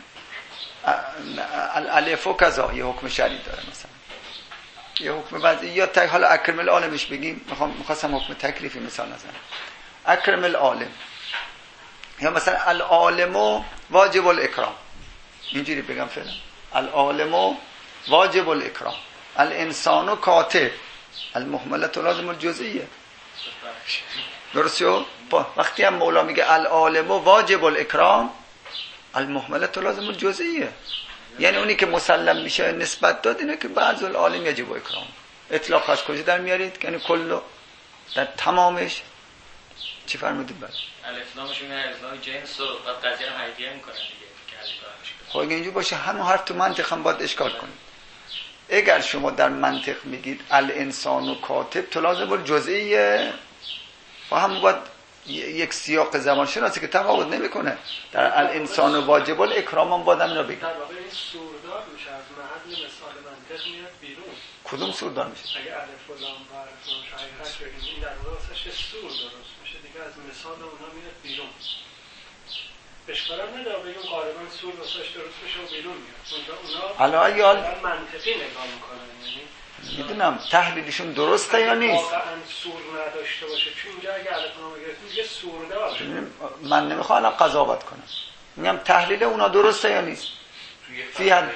الالف و کذا، یه حکم شرعی داره، مثلا یه حکم بعضی، یا حالا اکرم العالمش بگیم، میخواستم حکم تکلیفی مثال نزنم، اکرم العالم، یا مثلا العالم واجب الاکرام، اینجوری بگم فعلا العالم واجب الاکرام، الانسان کاتب، المهمله لازم الجزئیه. درست شد؟ وقتی هم مولا میگه العالم واجب الاکرام، المهمله لازم الجزئیه، یعنی اونی که مسلم میشه نسبت داد اینه که بعض العالم یجب اکرام. اطلاقش کجا در میارید؟ یعنی کلو در تمامش چی فرمودید؟ بعد الاسلامش میگه الاسلام جنس و قضیه رو حقیقی میکنه دیگه. خب اگه اینجور باشه همون حرف تو منطق هم باید اشکال کنید. اگر شما در منطق میگید الانسان و کاتب تو لازم الجزئیه، و هم باید یک سیاق زمان شناسی که تفاوت نمیکنه. در الانسان واجب الاکرام هم باید همین رو بگید. در واقع این سوردار میشه، از محل مثال منطق میاد بیرون. کدوم سوردار میشه؟ اگه الف و لام و حقیقت بگیم این در واقع واسه سور درست میشه دیگه، از مثال اونها میاد بیرون. اشکالم نداره بگیم غالبا سور واسه درست میشه و بیرون میاد. اونا الان منطقی نگاه میکنن، یعنی میدونم تحلیلشون درسته یا نیست. واقعا سور نداشته باشه، چون اینجا اگه الفنامه گرفتیم دیگه سور داره. من نمیخوام الان قضاوت کنم، میگم تحلیل اونا درسته یا نیست. فی حد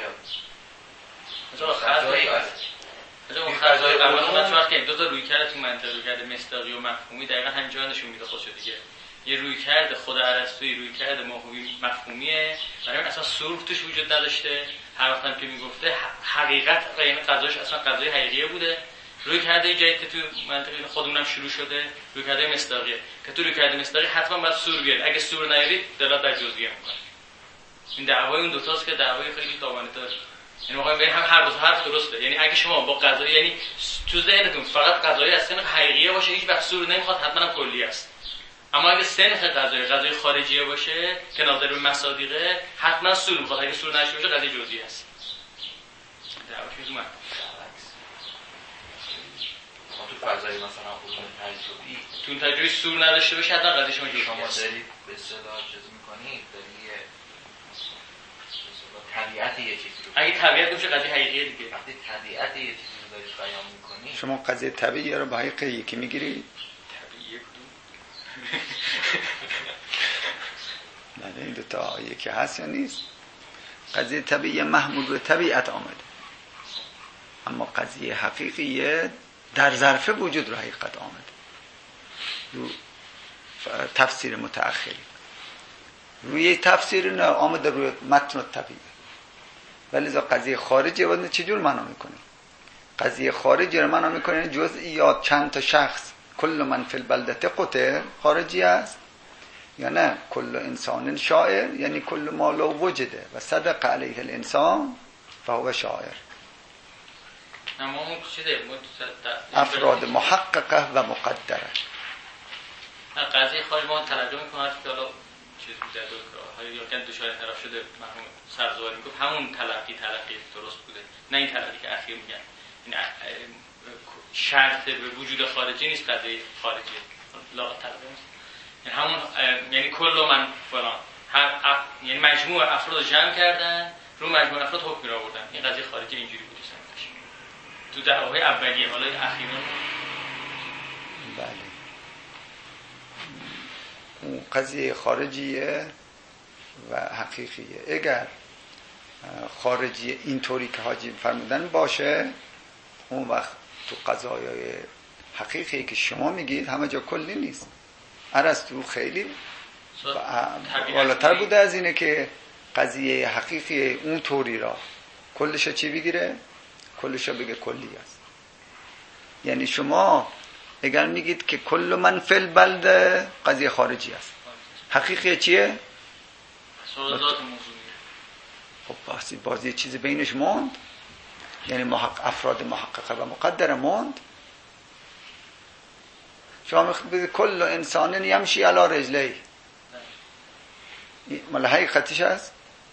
خزای قبلا چون که دو تا رویکرد تو منطق، رویکرد مصداقی و مفهومی، دقیقاً همینجا نشون میده خودشو دیگه. یه رویکرد خود ارسطویی رویکرد مفهومیه، برای اصلا سور توش وجود نداشته. هر وقت هم که میگفته حقیقت یعنی قضاش اصلا قضای حقیقیه بوده. رویکرد جدید که تو منطق خودمونم شروع شده رویکرد مصداقیه، که تو رویکرد مصداقی حتما باید سور بیارید، اگه سور نیارید دلالت بر جزئیه میکنه. این دعوای اون دو تاست که دعوای خیلی داغانه داره. یعنی میخوایم بگیم هم هر دو حرف درسته، یعنی اگه شما با قضایی، یعنی تو ذهنتون فقط قضایی اصلا حقیقیه باشه، هیچ وقت سور نمیخواد، حتما هم کلی است. اما اگه سنخ قضایی خارجیه باشه که ناظر به مصادیقه، حتما سور میخواد، اگه سور نشه باشه قضیه جزئی است. دعواش اومد تو فضای مثلا علوم تجربی، تو اون تجربی سور نداشته باشه حتما قضیه شما جزئی است. دارید به اصطلاح چیز می‌کنید، دارید طبیعت یه چیزی رو، اگه طبیعت باشه قضیه حقیقیه دیگه. وقتی طبیعت یه چیزی رو دارید بیان می‌کنید، شما قضیه طبیعی رو به حقیقت یکی میگیرید. طبیعیه کدوم؟ بله این دوتا یکی هست یا نیست. قضیه طبیعی محمول به طبیعت آمده، اما قضیه حقیقیه در ظرف وجود رو حقیقت آمده. رو تفسیر متأخری روی تفسیر نه آمده روی متن طبیعی. ولی ذا قضیه خارجی واسه چجور معنا میکنه؟ قضیه خارجی رو معنا میکنه جزئیات چند تا شخص، کل من فی البلده قطع خارجی است، یا نه کل انسان شاعر، یعنی کل ما لو وجده و صدق علیه الانسان فهو شاعر. اما اون چیزه افراد محققه و مقدره. قضیه خارج ما ترجمه میکنه که حالا چیز بوده حالا یا که دچار انحراف شده مرحوم سرزواری میگفت همون تلقی درست بوده، نه این تلقی که اخیر میگن این شرط به وجود خارجی نیست، قضیه خارجی لا تقدیم، یعنی همون یعنی کل من فلان یعنی مجموع افراد رو جمع کردن رو مجموع افراد حکم را آوردن. این قضیه خارجی اینجوری بوده تو دعواهای اولیه، حالا اخیراً بله اون قضیه خارجیه و حقیقیه. اگر خارجی اینطوری که حاجی فرمودن باشه، اون وقت تو قضایای حقیقی که شما میگید همه جا کلی نیست. ارسطو خیلی بالاتر بوده از اینه که قضیه حقیقی اون طوری را کلش چی بگیره؟ کلش بگه کلی است. یعنی شما اگر میگید که کل من فی البلده قضیه خارجی است، حقیقی چیه؟ ذات موضوعی. خب بازی چیزی بینش موند، یعنی افراد محققه و مقدره موند. شما بگید کل انسان یمشی علی رجلی، مال حقیقتش هست؟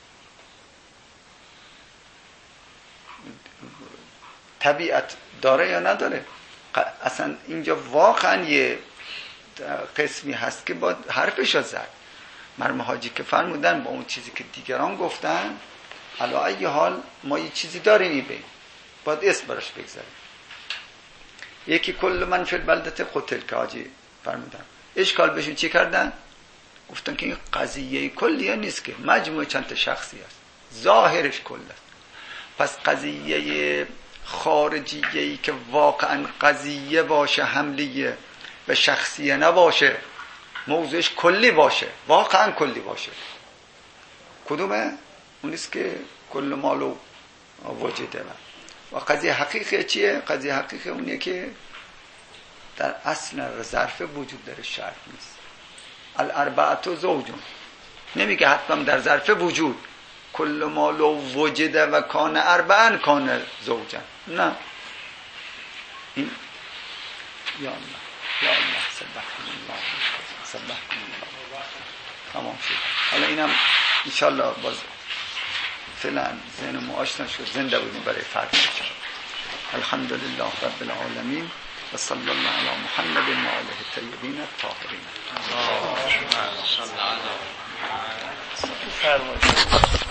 طبیعت داره یا نداره؟ اصلا اینجا واقعا یه قسمی هست که با حرفش زد. مرحوم حاجی که فرمودن با اون چیزی که دیگران گفتن، علی ای حال ما یه چیزی داریم میبینیم، باید اسم براش بگذاریم. یکی کل من فی البلدة قتل که حاجی فرمودن، اشکال بهشون چی کردن؟ گفتن که این قضیه کلیه نیست، که مجموعه چند تا شخصی است، ظاهرش کل است. پس قضیه خارجیه‌ای که واقعا قضیه باشه، حملیه به شخصیه نباشه، موضوعش کلی باشه، واقعا کلی باشه، کدومه؟ اونیست که کل مالو وجوده. و قضیه حقیقی چیه؟ قضیه حقیقی اونیه که در اصل ظرف وجود داره، شرط نیست. الاربعه زوجون، نمیگه حتما در ظرف وجود کل ما لو وجده و کان اربعن کان زوجن، نه. این یا الله یا الله سبحان الله سبحان الله تمام شد. حالا اینم انشالله باز فعلا ذهن ما آشنا شد، زنده بودیم برای فرق بشم. الحمدلله رب العالمین و صلی الله علی محمد و آله الطیبین الطاهرین.